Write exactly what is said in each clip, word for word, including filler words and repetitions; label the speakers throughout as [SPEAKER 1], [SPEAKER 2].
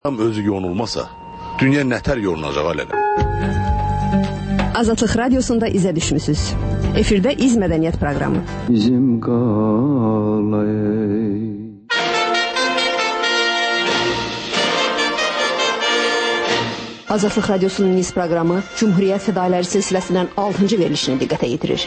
[SPEAKER 1] Tam özü yonulmasa, dünya nətər yonulacaq alələ?
[SPEAKER 2] Azadlıq Radiosunda izə düşmüsünüz. Efirdə İz Mədəniyyət proqramı.
[SPEAKER 3] Bizim qalay.
[SPEAKER 2] Azadlıq Radiosunun İz proqramı Cumhuriyyət Fədailəri silsiləsindən altıncı verilişini diqqətə yetirir.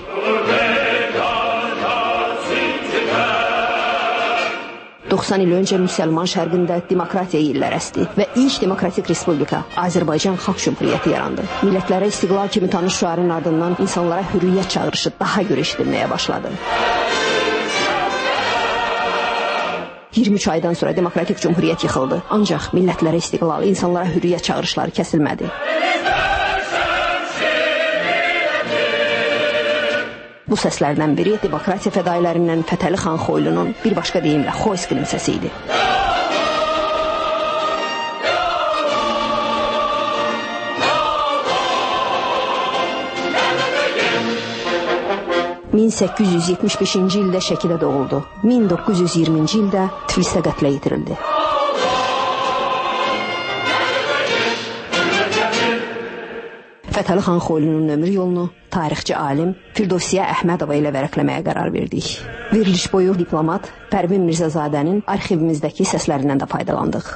[SPEAKER 2] doxsan il öncə müsəlman şərqində demokratiya illər əsdi və ilk demokratik respublika Azərbaycan Xalq Cümhuriyyəti yarandı. Millətlərə istiqlal kimi tanış şüarın ardından insanlara hürriyyət çağırışı daha görə eşidilməyə başladı. iyirmi üç aydan sonra demokratik cümhuriyyət yıxıldı. Ancaq millətlərə istiqlal, insanlara hürriyyət çağırışları kəsilmədi. Bu səslərdən biri demokratiya fədailərindən Fətəli xan Xoylunun bir başqa deyimlə Xoyskinin səsi idi. min səkkiz yüz yetmiş beşinci ildə Şəkidə doğuldu. min doqquz yüz iyirminci ildə Tiflisdə qətlə yetirildi. Fətəli xan Xoylunun ömür yolunu tarixçi alim Firdovsiyə Əhmədova ilə vərəqləməyə qərar verdik. Veriliş boyu diplomat Pərvin Mirzazadənin arxivimizdəki səslərindən də faydalandıq.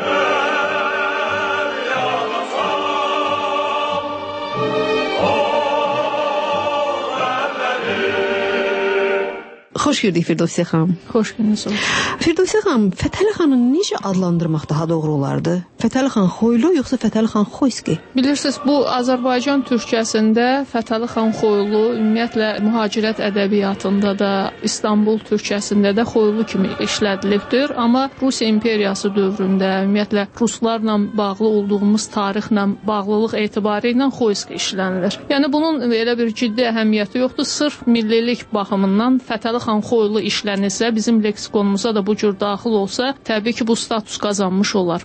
[SPEAKER 2] Xoş gördük Firdovsiyə xanım.
[SPEAKER 4] Xoş gördünüz.
[SPEAKER 2] Firdovsiyə xanım, Fətəli xanı necə adlandırmaq daha doğru olardı? Fətəli xan Xoylu yoxsa Fətəli xan Xoyski?
[SPEAKER 4] Bilirsiniz, bu Azərbaycan türkçəsində Fətəli xan Xoylu ümumiyyətlə mühacirət ədəbiyyatında da, İstanbul türkçəsində də Xoylu kimi işlədilibdir. Amma Rusiya imperiyası dövründə ümumiyyətlə ruslarla bağlı olduğumuz tarixlə bağlılıq etibarı ilə Xoyski işlənilir. Yəni bunun elə bir ciddi əhəmiyyəti yoxdur. Sırf millilik baxımından Fətəli xan Xoylu işlənirsə, bizim leksikonumuza da bu cür daxil olsa, təbii ki, bu status qazanmış olar.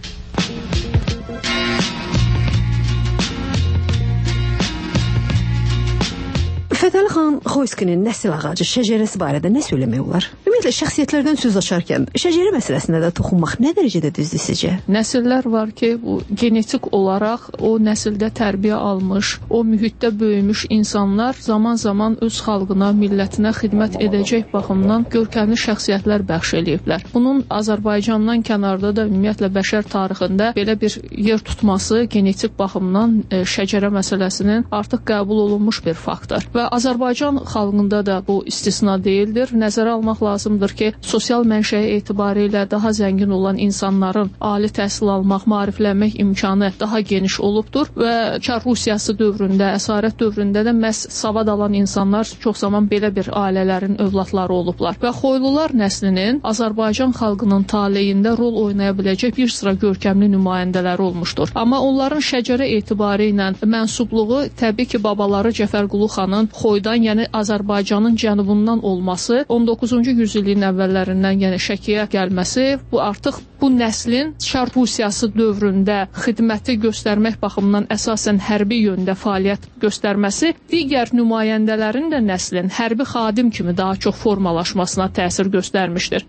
[SPEAKER 2] Fətəli xan Xoyskinin nəsil ağacı, şəcərəsi barədə nə söyləmək olar? Ümumiyyətlə, şəxsiyyətlərdən söz açarkən şəcərə məsələsində də toxunmaq nə dərəcədə düzdür sizcə?
[SPEAKER 4] Nəsillər var ki, bu genetik olaraq o nəsildə tərbiyə almış, o mühitdə böyümüş insanlar zaman-zaman öz xalqına, millətinə xidmət edəcək baxımdan görkəmli şəxsiyyətlər bəxş eləyiblər. Bunun Azərbaycandan kənarda da ümumiyyətlə bəşər tarixində belə bir yer tutması genetik baxımdan e, şəcərə məsələsinin artıq qəbul olunmuş bir faktor. Və Azərbaycan xalqında da bu istisna deyildir. Nəzərə almaq lazımdır ki, sosial mənşəyi etibarilə daha zəngin olan insanların ali təhsil almaq, maariflənmək imkanı daha geniş olubdur və Çar Rusiyası dövründə, əsarət dövründə də məhz savad alan insanlar çox zaman belə bir ailələrin övladları olublar. Və Xoylular nəslinin Azərbaycan xalqının taleyində rol oynaya biləcək bir sıra görkəmli nümayəndələri olmuşdur. Amma onların şəcərə etibarı ilə mənsubluğu təbii ki, babaları Cəfərqulu xanın Xoydan, yəni Azərbaycanın cənubundan olması, on doqquzuncu yüzilliyin əvvəllərindən, yəni Şəkiyə gəlməsi, bu artıq bu nəslin Çar Rusiyası dövründə xidməti göstərmək baxımından əsasən hərbi yöndə fəaliyyət göstərməsi, digər nümayəndələrin də nəslin hərbi xadim kimi daha çox formalaşmasına təsir göstərmişdir.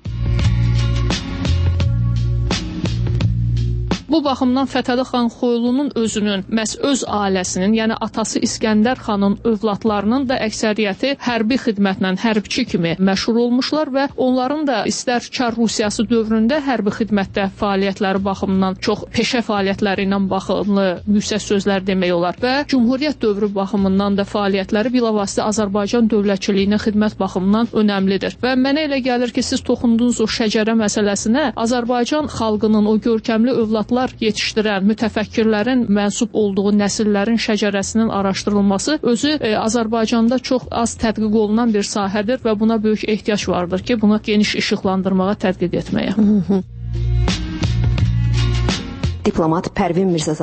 [SPEAKER 4] Bu baxımdan Fətəli xan Xoylunun özünün, məhz öz ailəsinin, yəni atası İskəndər xanın övladlarının da əksəriyyəti hərbi xidmətlə, hərbçi kimi məşhur olmuşlar və onların da istər Çar Rusiyası dövründə hərbi xidmətdə fəaliyyətləri baxımından çox peşə fəaliyyətləri ilə baxımlı yüksək sözlər demək olar və Cümhuriyyət dövrü baxımından da fəaliyyətləri bilavasitə Azərbaycan dövlətçiliyinə xidmət baxımından önəmlidir. Və mənə elə gəlir ki, siz toxundunuz o şəcərə məsələsinə, Azərbaycan xalqının o görkəmli övladlar yetişdirən mütəfəkkirlərin mənsub olduğu nəsillərin şəcərəsinin araşdırılması özü e, Azərbaycanda çox az tədqiq olunan bir sahədir və buna böyük ehtiyac vardır ki, bunu geniş işıqlandırmağa, tədqiq etməyə.
[SPEAKER 2] Diplomat Pərvin Mirzazadə.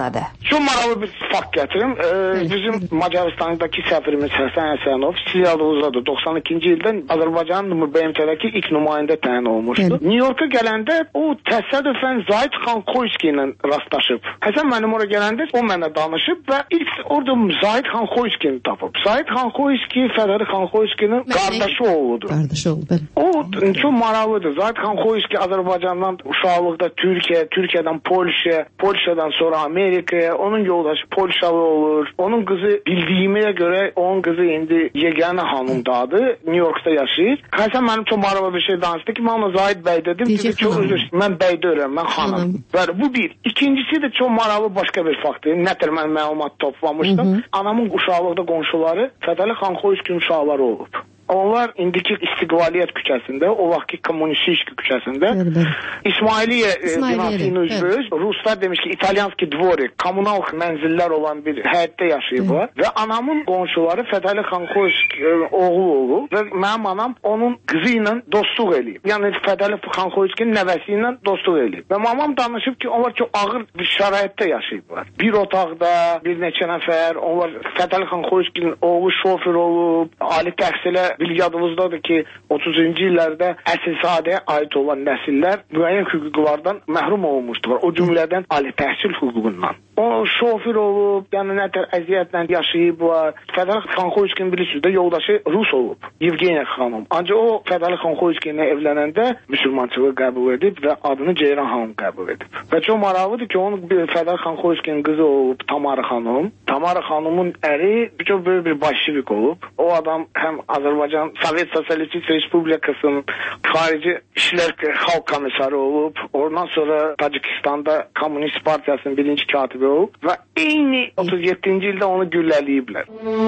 [SPEAKER 3] Çox maraqlı bir fakt gətirim. Ee, bizim Macaristandakı səfirimiz Həsən Həsənov Siyadovuzdadır. doxsan ikinci ildə Azərbaycanın B M T-dəki ilk nümayəndə təyin olmuşdu. Evet. New York'a gələndə o təsadüfən Zahid Xan Xoyski ilə rastlaşıb. Həsən mənim oraya gələndə o mənə danışıb və ilk orada Zahid Xan Xoyskini tapıb. Zahid Xan Xoyski Fədəli Xan Xoyskinin qardaşı oğludur. Qardaşı oğlu. O çox maraqlıdır. Zahid Xan Xoyski Azərbaycandan uşaqlıqda Türkiyə, Türkiyədən Polşa, Polşadan sonra Amerikaya, onun yoldaşı Polşalı olur. Onun qızı bildiyimə görə onun qızı indi yeganə hanımdadır. New York'da yaşayır. Həsən mənim çox maraqlı bir şey danışdı ki, mən ona Zahid bəy dedim. Çünki çox üzr, mən bəy deyirəm, mən xanım. Və bu bir. İkincisi də çox maraqlı başqa bir faktdır. Nətər mən məlumat toplamışdım. Hı -hı. Anamın uşaqlıqda qonşuları Fədəli Xan Xoyskinin uşaqları olub. Onlar indiki İstiqlaliyyət küçəsində, o vaxtki Kommunistический küçəsində İsmailiyyə binasının üzbəüz Ruslar demiş ki, İtalyanski dvorik, kommunal mənzillər olan bir həyətdə yaşayıblar və anamın qonşuları Fədəli Xan Xoyski oğlu olub və mənim anam onun qızı ilə dostluq eləyib. Yəni Fədəli Xan Xoyskinin nəvəsi ilə dostluq eləyib. Və mamam danışıb ki, onlar çox ağır bir şəraitdə yaşayıblar. Bir otaqda bir neçə nəfər, onlar Fədəli Xan Xoyskinin oğlu şofer olub, ali təhsilə bir yadımızdadır ki, otuzuncu illərdə əsilsadəyə aid olan nəsillər müəyyən hüquqlardan məhrum olmuşdur. O cümlədən ali təhsil hüququndan. O şofer olub, yəni nətər əziyyətlə yaşayıblar. Fədəli Xan Xoyskinin bilirsiniz də yoldaşı Rus olub, Yevgeniya xanım. Ancaq o Fədəli Xan Xoyski ilə evlənəndə müsəlmançılığı qəbul edib və adını Ceyran xanım qəbul edib. Və çox maraqlıdır ki, onun Fədəli Xan Xoyskinin qızı olub Tamara xanım. Tamara xanımın əri çox böyük bir bolşevik olub. O adam həm Azərbaycan Sovet Sosyalist Respublikasının xarici İşlər Xalq Komissarı olub. Ondan sonra Tacikistanda Komünist Partiyasının birinci katibi olub və eyni otuz yeddinci ildə onu gülləliyiblər.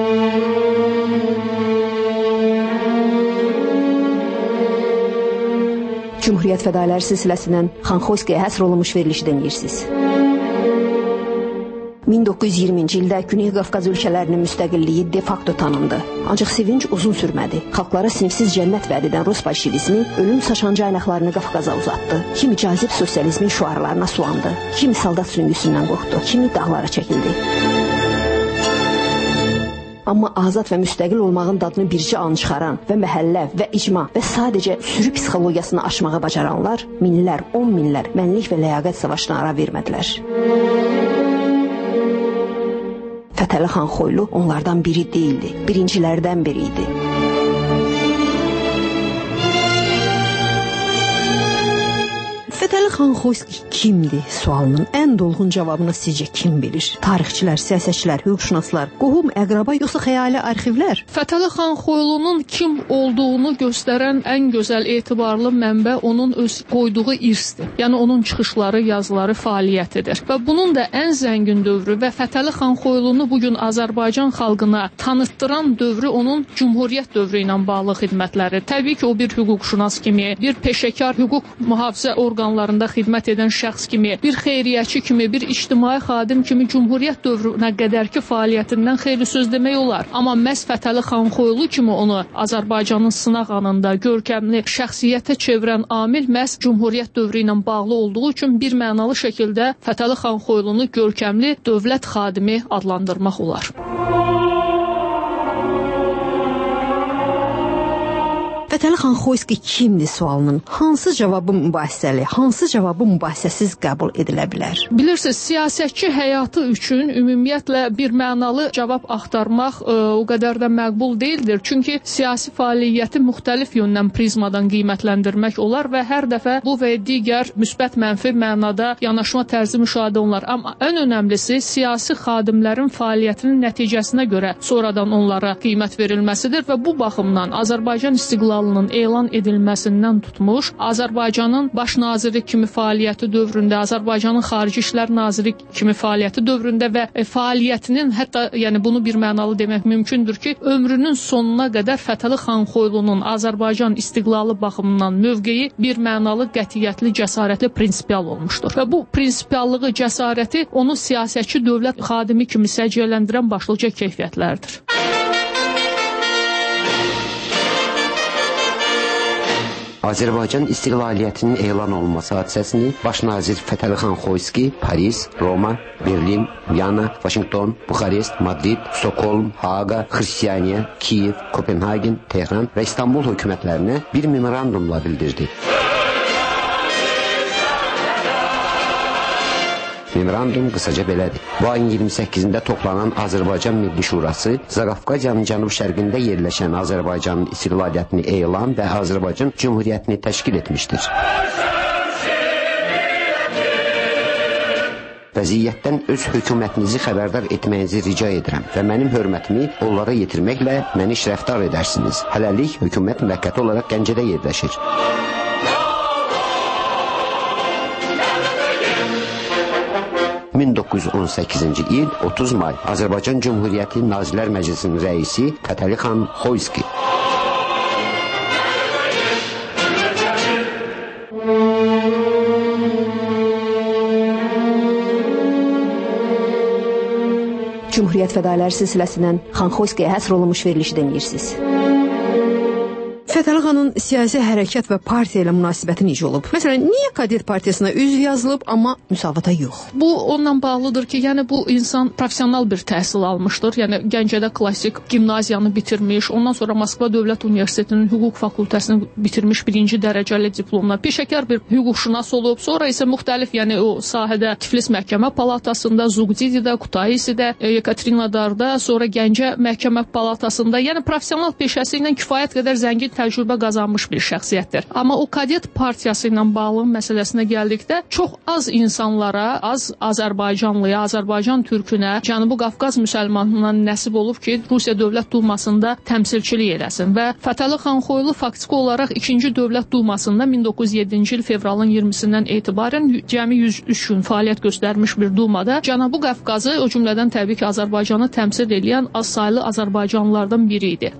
[SPEAKER 2] Cumhuriyyət fədailər silsiləsindən Xan Xoyskiyə həsr olunmuş verilişi dinləyirsiniz. min doqquz yüz iyirminci ildə Güney Qafqaz ölkələrinin müstəqilliyi de facto tanındı. Ancaq sevinç uzun sürmədi. Xalqlara sinifsiz cənnət vəd edən Rus bolşevizmi ölüm saçan caynaqlarını Qafqaza uzatdı. Kimi cazib sosializmin şüarlarına sulandı. Kimi soldat sürüngüsündən qorxdu. Kimi dağlara çəkildi. Amma azad və müstəqil olmağın dadını bircə an çıxaran və məhəllə və icma və sadəcə sürü psixologiyasını aşmağa bacaranlar minlər, on minlər mənlik və ləyaqət savaşına ara vermədilər. Fətəli Xan Xoylu onlardan biri değildi, birincilərdən biri idi. Fətəli Xan Xoyski kimdir sualının ən dolğun cavabını sizcə kim bilir? Tarixçilər, siyasətçilər, hüquqşünaslar, qohum, əqraba yoxsa xəyali arxivlər?
[SPEAKER 4] Fətəli Xan Xoylunun kim olduğunu göstərən ən gözəl etibarlı mənbə onun öz qoyduğu irsdir. Yəni onun çıxışları, yazıları, fəaliyyətidir. Və bunun da ən zəngin dövrü və Fətəli Xan Xoylunu bugün Azərbaycan xalqına tanıtdıran dövrü onun Cumhuriyyət dövrü ilə bağlı xidmətləri. Təbii ki, o bir hüquqşünas kimi, bir peşəkar hüquq mühafizə orqanlarında xidmət edən şəxs kimi, bir xeyriyyəçi kimi, bir ictimai xadim kimi Cumhuriyyət dövrünə qədərki fəaliyyətindən xeyli söz demək olar. Amma məhz Fətəli Xan Xoylu kimi onu Azərbaycanın sınaq anında görkəmli şəxsiyyətə çevirən amil məhz Cumhuriyyət dövrü ilə bağlı olduğu üçün bir mənalı şəkildə Fətəli Xan Xoylunu görkəmli dövlət xadimi adlandırmaq olar.
[SPEAKER 2] Fətəli Xan Xoyski kimdir sualının hansı cavabı mübahisəli, hansı cavabı mübahisəsiz qəbul edilə bilər?
[SPEAKER 4] Bilirsiniz, siyasətçi həyatı üçün ümumiyyətlə bir mənalı cavab axtarmaq ə, o qədər də məqbul deyildir. Çünki siyasi fəaliyyəti müxtəlif yöndən prizmadan qiymətləndirmək olar və hər dəfə bu və digər müsbət mənfi mənada yanaşma tərzi müşahidə olunur. Amma ən önəmlisi siyasi xadimlərin fəaliyyətinin nəticəsinə görə sonradan onlara qiymət verilməsidir və bu baxımdan Azərbaycan istiqlal elan edilməsindən tutmuş, Azərbaycanın baş naziri kimi fəaliyyəti dövründə, Azərbaycanın xarici işlər naziri kimi fəaliyyəti dövründə və e, fəaliyyətinin hətta, yəni bunu bir mənalı demək mümkündür ki, ömrünün sonuna qədər Fətəli Xan Xoylunun Azərbaycan istiqlalı baxımından mövqeyi bir mənalı, qətiyyətli, cəsarətli, prinsipial olmuşdur. Və bu prinsipiallığı, cəsarəti onu siyasətçi dövlət xadimi kimi səciyyələndirən başlıca keyfiyyətlərdir.
[SPEAKER 5] Azərbaycan istiqlaliyyətinin elan olunması hadisəsini baş nazir Fətəli xan Xoyski Paris, Roma, Berlin, Viyana, Vaşinqton, Buxarest, Madrid, Stokholm, Haaga, Xristianiya, Kiyev, Kopenhagen, Tehran və İstanbul hökumətlərinə bir memorandumla bildirdi. Memorandum qısaca belədir. Bu ayın iyirmi səkkizində toplanan Azərbaycan Milli Şurası Zaqafqaziyanın cənub-şərqində yerləşən Azərbaycanın istiqlaliyyətini elan və Azərbaycan Cümhuriyyətini təşkil etmişdir. Vəziyyətdən öz hökumətinizi xəbərdar etməyinizi rica edirəm və mənim hörmətimi onlara yetirməklə məni şərəfdar edərsiniz. Hələlik hökumət müvəqqəti olaraq Gəncədə yerləşir. min doqquz yüz on səkkizinci il otuz may Azərbaycan Cümhuriyyəti Nazirlər Məclisinin rəisi Fətəli xan Xoyski.
[SPEAKER 2] Cümhuriyyət fədailər silsiləsindən Xan Xoyskiyə həsr olunmuş verilişi dinləyirsiniz. Fətəli xanın siyasi hərəkat və partiya ilə münasibəti necə olub? Məsələn, niyə Kadet partiyasına üzv yazılıb, amma müsavata yox?
[SPEAKER 4] Bu onunla bağlıdır ki, yəni bu insan professional bir təhsil almışdır. Yəni Gəncədə klassik gimnaziyanı bitirmiş, ondan sonra Moskva Dövlət Universitetinin hüquq fakültəsini bitirmiş birinci dərəcəli diplomla peşəkar bir hüquqşünas olub. Sonra isə müxtəlif, yəni o sahədə Tiflis Məhkəmə Palatasında, Zugdididə, Kutaisidə, Yekaterinodarda, sonra Gəncə Məhkəmə Palatasında, yəni professional peşəsi ilə kifayət qədər zəngin təcrübə qazanmış bir şəxsiyyətdir. Amma o Kadet partiyası ilə bağlı məsələsinə gəldikdə çox az insanlara, az Azərbaycanlıya, Azərbaycan türkünə, Cənubi Qafqaz müsəlmanına nəsib olub ki, Rusiya Dövlət Dumasında təmsilçilik eləsin və Fətəli xan Xoylu faktiki olaraq ikinci Dövlət Dumasında min doqquz yüz yeddinci il fevralın iyirmisindən etibarən cəmi yüz üç gün fəaliyyət göstərmiş bir dumada Cənubi Qafqazı, o cümlədən təbii ki, Azərbaycanı təmsil edən az saylı Azərbaycanlılardan biri idi.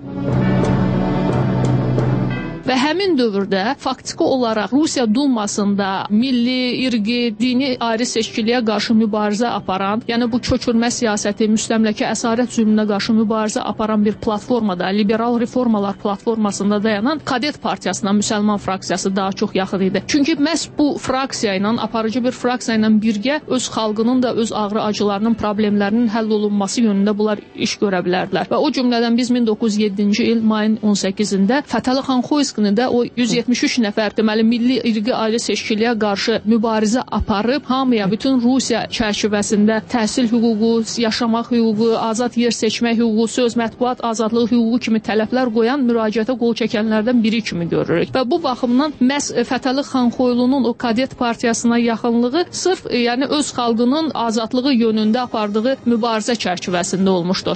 [SPEAKER 4] Və həmin dövrdə faktiki olaraq Rusiya Dumasında milli, irqi, dini ayrı seçkiliyə qarşı mübarizə aparan, yəni bu köçürmə siyasəti, müstəmləkə əsarət zülmünə qarşı mübarizə aparan bir platformada, liberal reformalar platformasında dayanan Kadet partiyasına müsəlman fraksiyası daha çox yaxın idi. Çünki məhz bu fraksiya ilə, aparıcı bir fraksiya ilə birgə öz xalqının da öz ağrı acılarının, problemlərinin həll olunması yönündə bunlar iş görə bilərdilər. Və o cümlədən biz min doqquz yüz yeddinci il mayın on səkkizində Fətəli xan Xoyskini o yüz yetmiş üç nəfər deməli milli irqi ayrı seçkiliyə qarşı mübarizə aparıb hamıya bütün Rusiya çərçivəsində təhsil hüququ, yaşamaq hüququ, azad yer seçmək hüququ, söz mətbuat azadlığı hüququ kimi tələblər qoyan müraciətə qol çəkənlərdən biri kimi görürük. Və bu baxımdan məhz Fətəli xan Xoylunun o Kadet partiyasına yaxınlığı sırf yəni öz xalqının azadlığı yönündə apardığı mübarizə çərçivəsində olmuşdur.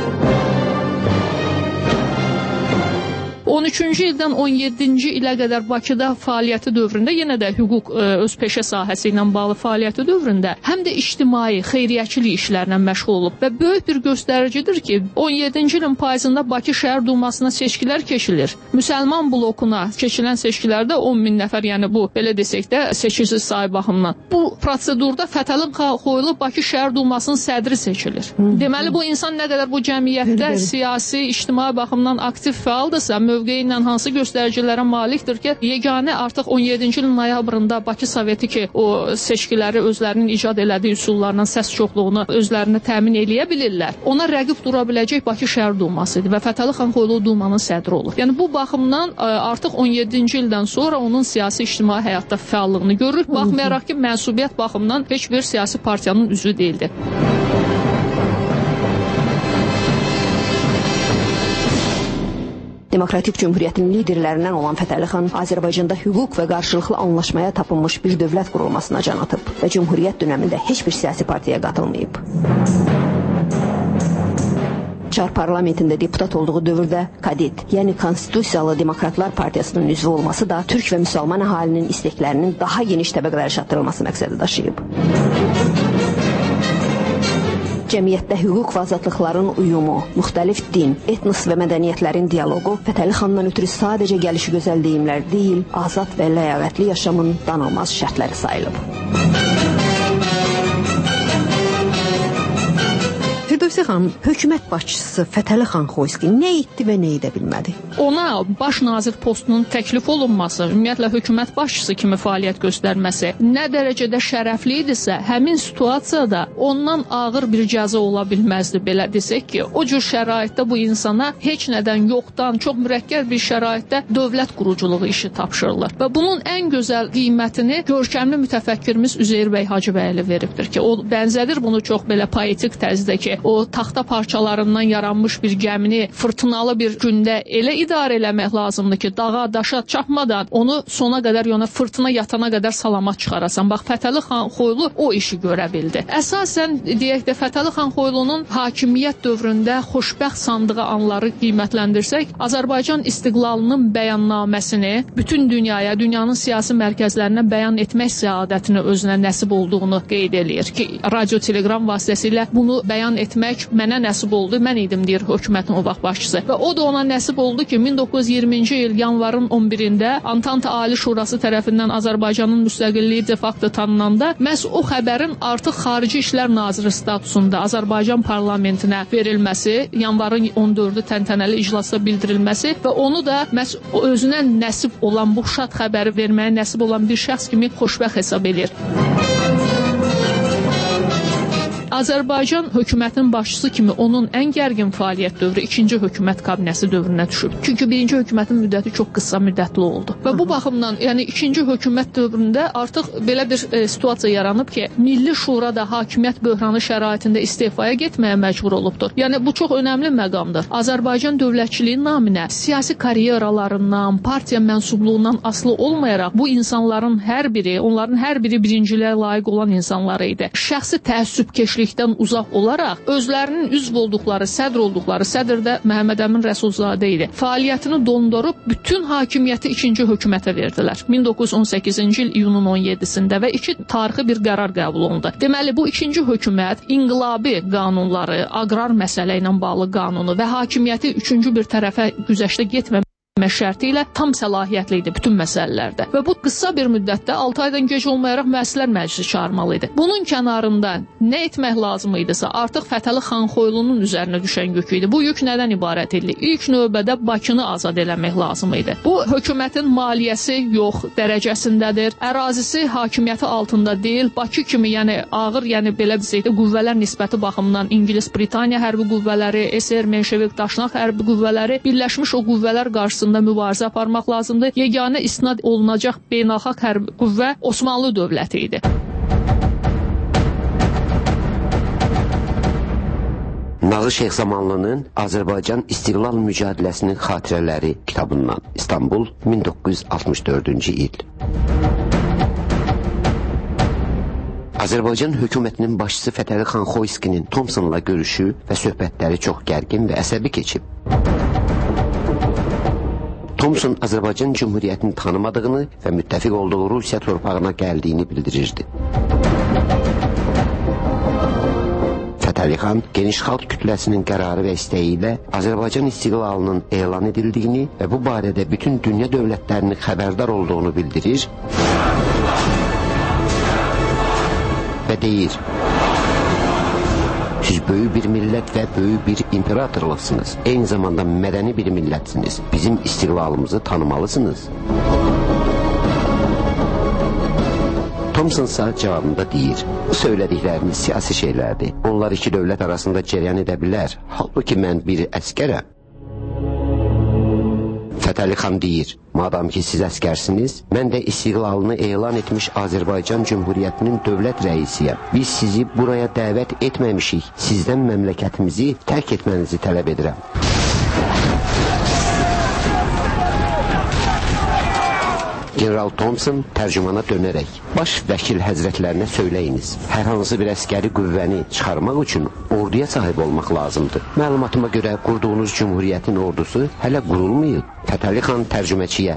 [SPEAKER 4] on üçüncü ildən on yeddinci ilə qədər Bakıda fəaliyyəti dövründə yenə də hüquq ə, öz peşə sahəsi ilə bağlı fəaliyyəti dövründə həm də ictimai, xeyriyyəçilik işlərlə məşğul olub və böyük bir göstəricidir ki, on yeddinci ilin payızında Bakı şəhər dumasına seçkilər keçilir. Müsəlman blokuna keçilən seçkilərdə on min nəfər, yəni bu belə desək də seçici sayı baxımından. Bu prosedurda Fətəli xan Xoylu Bakı şəhər dumasının sədri seçilir. Hı -hı. Deməli bu insan nə qədər bu cəmiyyətdə Hı -hı. siyasi, ictimai baxımdan aktiv fəaldırsa, mövqeyi ilə hansı göstəricilərə malikdir ki, yeganə artıq on yeddinci ilin noyabrında Bakı Soveti ki, o seçkiləri özlərinin icad elədiyi üsullarla səs çoxluğunu özlərinə təmin eləyə bilirlər. Ona rəqib dura biləcək Bakı şəhər duması idi və Fətəli xan Xoylu dumanın sədri olur. Yəni bu baxımdan artıq on yeddinci ildən sonra onun siyasi ictimai həyatda fəallığını görürük. Baxmayaraq ki, mənsubiyyət baxımından heç bir siyasi partiyanın üzvü deyildi.
[SPEAKER 2] Demokratik Cümhuriyyətin liderlərindən olan Fətəli xan Azərbaycanda hüquq və qarşılıqlı anlaşmaya tapılmış bir dövlət qurulmasına can atıb və Cümhuriyyət dönəmində heç bir siyasi partiyaya qatılmayıb. Çar parlamentində deputat olduğu dövrdə Kadet, yəni Konstitusiyalı Demokratlar Partiyasının üzvü olması da türk və müsəlman əhalinin isteklərinin daha geniş təbəqələrə çatdırılması məqsədi daşıyıb. Cəmiyyətdə hüquq və azadlıqların uyumu, müxtəlif din, etnos və mədəniyyətlərin dialoqu Fətəli xandan ötürü sadəcə gəlişi gözəl deyimlər deyil, azad və ləyaqətli yaşamın danılmaz şərtləri sayılıb. Nevzə xanım, hökumət başçısı Fətəli xan Xoyski nə etdi və nə edə bilmədi?
[SPEAKER 4] Ona baş nazir postunun təklif olunması, ümumiyyətlə hökumət başçısı kimi fəaliyyət göstərməsi nə dərəcədə şərəfli idisə, həmin situasiyada ondan ağır bir cəza ola bilməzdi. Belə desək ki, o cür şəraitdə bu insana heç nədən yoxdan, çox mürəkkəb bir şəraitdə dövlət quruculuğu işi tapşırılır. Və bunun ən gözəl qiymətini görkəmli mütəfəkkirimiz Üzeyir bəy Hacıbəyli veribdir ki, o bənzədir bunu çox belə poetik tərzdə ki, o taxta parçalarından yaranmış bir gəmini fırtınalı bir gündə elə idarə eləmək lazımdır ki, dağa, daşa çatmadan onu sona qədər, yəni fırtına yatana qədər salamat çıxarasan. Bax, Fətəli xan Xoylu o işi görə bildi. Əsasən deyək də Fətəli xan Xoylunun hakimiyyət dövründə xoşbəxt sandığı anları qiymətləndirsək, Azərbaycan istiqlalının bəyannaməsini bütün dünyaya, dünyanın siyasi mərkəzlərinə bəyan etmək səadətini özünə nəsib olduğunu qeyd eləyir ki, radio telegram vasitəsilə bunu bəyan etmək mənə nəsib oldu. Mən idim deyir hökumətin o vaxt başçısı. Və o da ona nəsib oldu ki, min doqquz yüz iyirminci il yanvarın on birində Antanta Ali Şurası tərəfindən Azərbaycanın müstəqilliyi de facto tanınanda məhz o xəbərin artıq Xarici İşlər Naziri statusunda Azərbaycan parlamentinə verilməsi, yanvarın on dördü təntənəli iclasda bildirilməsi və onu da məhz özünə nəsib olan bu şad xəbəri verməyə nəsib olan bir şəxs kimi xoşbəxt hesab edir. Azərbaycan hökumətinin başçısı kimi onun ən gərgin fəaliyyət dövrü ikinci hökumət kabinəsi dövrünə düşüb. Çünki birinci hökumətin müddəti çox qısa müddətli oldu. Və bu baxımdan, yəni ikinci hökumət dövründə artıq belə bir e, situasiya yaranıb ki, Milli Şura da hakimiyyət böhranı şəraitində istefaya getməyə məcbur olubdur. Yəni bu çox önəmli məqamdır. Azərbaycan dövlətçiliyi naminə siyasi karyeralarından, partiya mənsubluğundan asılı olmayaraq bu insanların hər biri, onların hər biri birinciliyə layiq olan insanlar idi. Şəxsi təəssübkeşlik dən uzaq olaraq özlərinin üzv olduqları, sədr olduqları, sədr də Məhəmməd Əmin Rəsulzadə idi. Fəaliyyətini dondurub bütün hakimiyyəti ikinci hökumətə verdilər. min doqquz yüz on səkkizinci il iyunun on yeddisində və iki tarixi bir qərar qəbul olundu. Deməli, bu ikinci hökumət inqilabi qanunları, aqrar məsələ ilə bağlı qanunu və hakimiyyəti üçüncü bir tərəfə güzəştə getməmək şərti ilə tam səlahiyyətli idi bütün məsələlərdə. Və bu qısa bir müddətdə altı aydan gec olmayaraq Müəssislər Məclisi çağırmalı idi. Bunun kənarında nə etmək lazım idisə, artıq Fətəli xan Xoylunun üzərinə düşən yük idi. Bu yük nədən ibarət idi? İlk növbədə Bakını azad eləmək lazım idi. Bu hökumətin maliyyəsi yox dərəcəsindədir. Ərazisi hakimiyyəti altında deyil. Bakı kimi, yəni ağır, yəni belə desək də qüvvələr nisbəti baxımından İngilis, Britaniya hərbi qüvvələri, S R, Menşevik, Daşnaq hərbi qüvvələri, birləşmiş o qüvvələr qarşısında mübarizə aparmaq lazımdır. Yeganə istinad olunacaq beynəlxalq hərbi qüvvə Osmanlı dövləti idi.
[SPEAKER 5] Nazır Şeyx Zamanlının Azərbaycan İstiqlal Mücadeləsinin Xatirələri kitabından, İstanbul, min doqquz yüz altmış dördüncü il. Azərbaycan hökumətinin başçısı Fətəli xan Xoyskinin Thomsonla görüşü və söhbətləri çox gərgin və əsəbi keçib. Thomson Azərbaycan Cümhuriyyətini tanımadığını və müttəfiq olduğu Rusiya torpağına gəldiyini bildirirdi. Fətəli xan geniş xalq kütləsinin qərarı və istəyi ilə Azərbaycan istiqlalının elan edildiyini və bu barədə bütün dünya dövlətlərinin xəbərdar olduğunu bildirir və deyir: siz böyük bir millət və böyük bir imperatorluqsınız. Eyni zamanda mədəni bir millətsiniz. Bizim istiqlalımızı tanımalısınız. Thomson ise cevabında deyir: bu söylədikləriniz siyasi şeylərdir. Onlar iki dövlət arasında cəryan edə bilər. Halbuki mən bir əskərəm. Fətəli xan deyir: madam ki siz əskərsiniz, mən də istiqlalını elan etmiş Azərbaycan Cümhuriyyətinin dövlət rəisiyəm. Biz sizi buraya dəvət etməmişik. Sizdən məmləkətimizi tərk etmənizi tələb edirəm. General Thomson tərcümana dönərək: baş vəkil həzrətlərinə söyləyiniz, hər hansı bir əskəri qüvvəni çıxarmaq üçün orduya sahib olmaq lazımdır. Məlumatıma görə qurduğunuz Cümhuriyyətin ordusu hələ qurulmayıb. Fətəli xan tərcüməçiyə: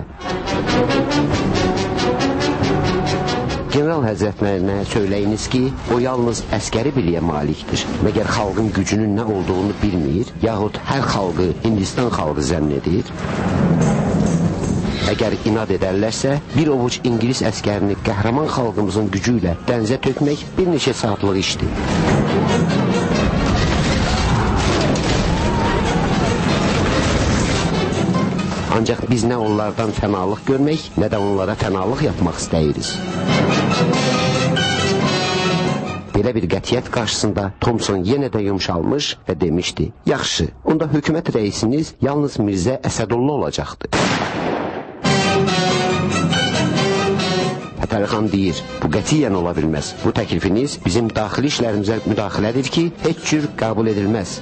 [SPEAKER 5] general həzrətlərinə söyləyiniz ki, o yalnız əskəri biliyə malikdir. Məgər xalqın gücünün nə olduğunu bilmir, yaxud hər xalqı Hindistan xalqı zənn edir? Əgər inad edərlərsə, bir ovuc İngilis əskərini qəhrəman xalqımızın gücü ilə dənizə tökmək bir neçə saatlıq işdir. Ancaq biz nə onlardan fənalıq görmək, nə də onlara fənalıq yapmaq istəyirik. Belə bir qətiyyət qarşısında Thomson yenə də yumşalmış və demişdi: yaxşı, onda hökumət rəisiniz yalnız Mirzə Əsədullah olacaqdı. Fətəli xan deyir: bu qətiyyən ola bilməz. Bu təklifiniz bizim daxili işlərimizə müdaxilədir ki, heç cür qəbul edilməz.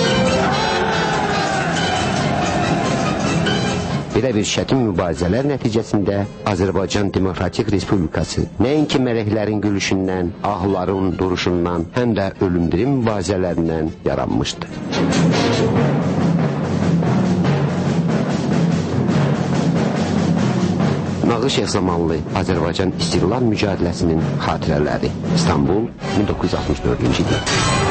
[SPEAKER 5] Belə bir çətin mübarizələr nəticəsində Azərbaycan Demokratik Respublikası nəinki mələklərin gülüşündən, ahların duruşundan, həm də ölümdirim mübarizələrindən yaranmışdı. Nağı Şeyxzamanlı, Azərbaycan İstiqlal Mücadeləsinin xatirələri. İstanbul, min doqquz yüz altmış dördüncü il.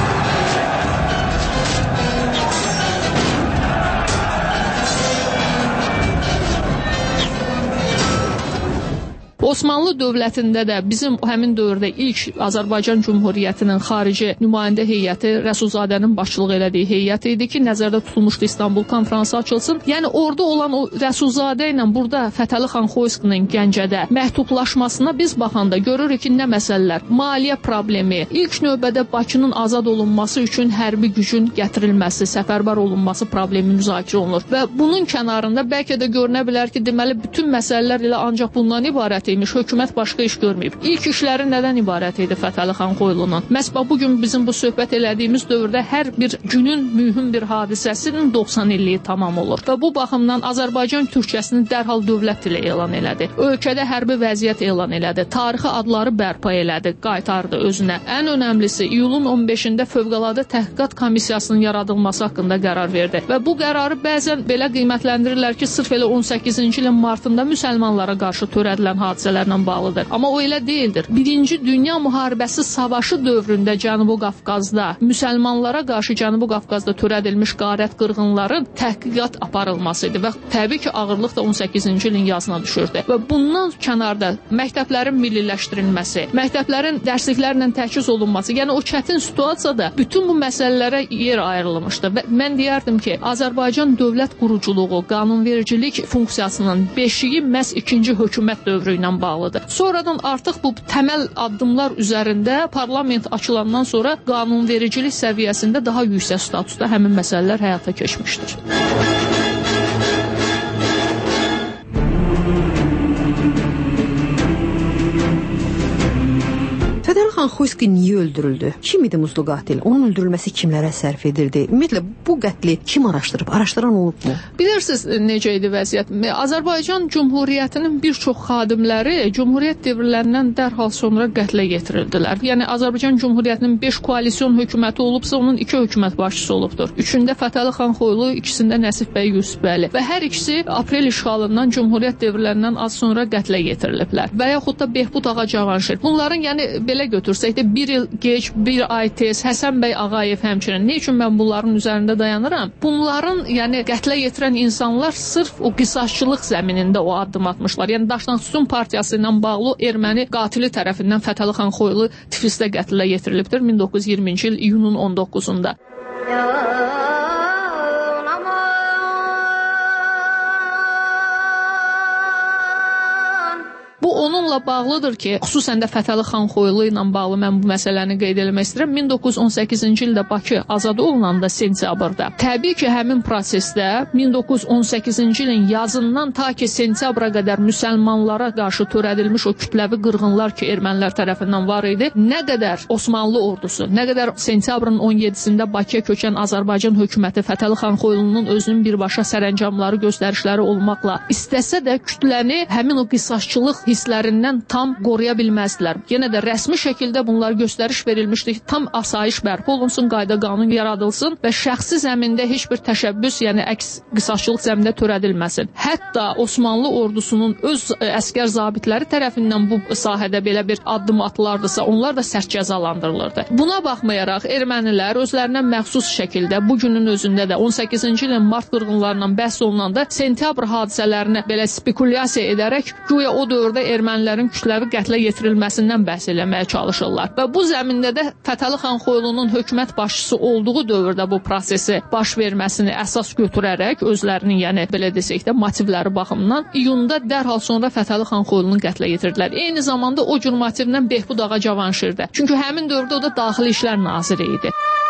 [SPEAKER 4] Osmanlı dövlətində də bizim həmin dövrdə ilk Azərbaycan Cümhuriyyətinin xarici nümayəndə heyəti Rəsulzadənin başçılıq elədiyi heyət idi ki, nəzərdə tutulmuşdu İstanbul konfransı açılsın. Yəni orada olan o Rəsulzadə ilə burada Fətəli xan Xoyskinin Gəncədə məhdudlaşmasına biz baxanda görürük ki, nə məsələlər? Maliyyə problemi, ilk növbədə Bakının azad olunması üçün hərbi gücün gətirilməsi, səfərbər olunması problemi müzakirə olunur. Və bunun kənarında bəlkə də görünə bilər ki, deməli bütün məsələlər elə ancaq bundan ibarət imiş, hökumət başqa iş görməyib. İlk işləri nədən ibarət idi Fətəli xan Xoylunun? Məhz bugün bizim bu söhbət elədiyimiz dövrdə hər bir günün mühüm bir hadisəsinin doxsan illiyi tamam olur. Və bu baxımdan Azərbaycan Türkçəsini dərhal dövlət dili elan elədi. Ölkədə hərbi vəziyyət elan elədi. Tarixi adları bərpa elədi, qaytardı özünə. Ən önəmlisi iyulun on beşində Fövqəladə Təhqiqat Komissiyasının yaradılması haqqında qərar verdi. Və bu qərarı bəzən belə qiymətləndirirlər ki, sırf elə on səkkizinci ilin martında müsəlmanlara qarşı törədilən hadisələrlə bağlıdır. Amma o elə deyildir. Birinci Dünya Müharibəsi savaşı dövründə Cənubi Qafqazda müsəlmanlara qarşı Cənubi Qafqazda törədilmiş qarət qırğınların təhqiqat aparılması idi və təbii ki, ağırlıq da on səkkizinci ilin yazına düşürdü. Və bundan kənarda məktəblərin milliləşdirilməsi, məktəblərin dərsliklərlə təchiz olunması, yəni o çətin situasiyada bütün bu məsələlərə yer ayrılmışdı. Və mən deyərdim ki, Azərbaycan dövlət quruculuğu, qanunvericilik funksiyasının beşiyi məhz ikinci hökumət dövrü ilə bağlıdır. Sonradan artıq bu təməl addımlar üzərində parlament açılandan sonra qanunvericilik səviyyəsində daha yüksək statusda həmin məsələlər həyata keçmişdir.
[SPEAKER 2] Fətəli xan Xoyski niyə öldürüldü? Kim idi muzlu qatil? Onun öldürülməsi kimlərə sərf edildi? Ümumiyyətlə, bu qətli kim araşdırıb? Araşdıran olubmu?
[SPEAKER 4] Bilirsiniz necə idi vəziyyət? Azərbaycan Cümhuriyyətinin bir çox xadimləri Cümhuriyyət dövrlərindən dərhal sonra qətlə yetirildilər. Yəni, Azərbaycan Cümhuriyyətinin beş koalisyon hökuməti olubsa, onun iki hökumət başçısı olubdur. Üçündə Fətəli xan Xoylu, ikisində Nəsib bəy Yusufbəli. Və hər ikisi aprel işğalından Cümhuriyyət dövrlərindən az sonra qətlə yetiriliblər. Və yaxud da Behbud Ağa Cavanşir. Bunların, yəni, belə götürsək də bir il geç, bir ay tez, Həsən bəy Ağayev həmçinin. Ne üçün mən bunların üzərində dayanıram? Bunların, yəni qətlə yetirən insanlar sırf o qisasçılıq zəminində o addım atmışlar. Yəni Daşnaqsütun partiyası ilə bağlı erməni qatili tərəfindən Fətəli xan Xoylu Tiflisdə qətlə yetirilibdir min doqquz yüz iyirminci il iyunun on doqquzunda. Bu onunla bağlıdır ki, xüsusən də Fətəli xan Xoylu ilə bağlı mən bu məsələni qeyd etmək istəyirəm. min doqquz yüz on səkkizinci ildə Bakı azad olunanda sentyabrda, təbii ki, həmin prosesdə min doqquz yüz on səkkizinci ilin yazından ta ki sentyabra qədər müsəlmanlara qarşı törədilmiş o kütləvi qırğınlar ki, ermənilər tərəfindən var idi. Nə qədər Osmanlı ordusu, nə qədər sentyabrın on yeddisində Bakıya köçən Azərbaycan hökuməti Fətəli xan Xoylunun özünün birbaşa sərəncamları, göstərişləri olmaqla istəsə də kütləni həmin o qisasçılıq hisslərindən tam qoruya bilməzdilər. Yenə də rəsmi şəkildə bunlar göstəriş verilmişdi ki, tam asayiş bərpa olunsun, qayda qanun yaradılsın və şəxsi zəmində heç bir təşəbbüs, yəni əks qisasçılıq zəmində törədilməsin. Hətta Osmanlı ordusunun öz əskər zabitləri tərəfindən bu sahədə belə bir addım atılardısa, onlar da sərt cəzalandırılırdı. Buna baxmayaraq ermənilər özlərinə məxsus şəkildə bugünün özündə də on səkkizinci ilin mart qırğınlarından bəhs olunanda sentyabr hadisələrini belə spekulyasiya edərək güya o dövrdə ermənilər ermənilərin kütləvi qətlə yetirilməsindən bəhs eləməyə çalışırlar. Və bu zəmində də Fətəli xan Xoylunun hökumət başçısı olduğu dövrdə bu prosesi baş verməsini əsas götürərək özlərinin, yəni belə desək də, motivləri baxımından iyunda dərhal sonra Fətəli xan Xoylunu qətlə yetirdilər. Eyni zamanda o cür motivlə Behbud ağa Cavanşir də. Çünki həmin dövrdə o da Daxili İşlər naziri idi.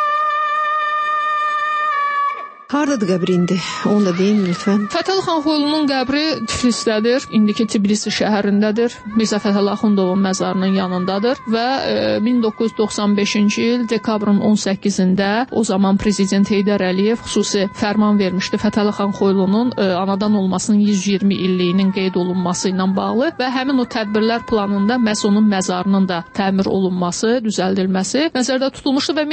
[SPEAKER 2] Hardadır qəbri indi? Onu da deyin lütfən.
[SPEAKER 4] Fətəli xan Xoylunun qəbri Tiflisdədir. İndiki Tbilisi şəhərindədir. Mirzə Fətəli Axundovun məzarının yanındadır və e, min doqquz yüz doxsan beşinci il dekabrın on səkkizində o zaman prezident Heydər Əliyev xüsusi fərman vermişdi Fətəli xan Xoylunun e, anadan olmasının yüz iyirmi illiyinin qeyd olunması ilə bağlı və həmin o tədbirlər planında məhz onun məzarının da təmir olunması, düzəldilməsi nəzərdə tutulmuşdu və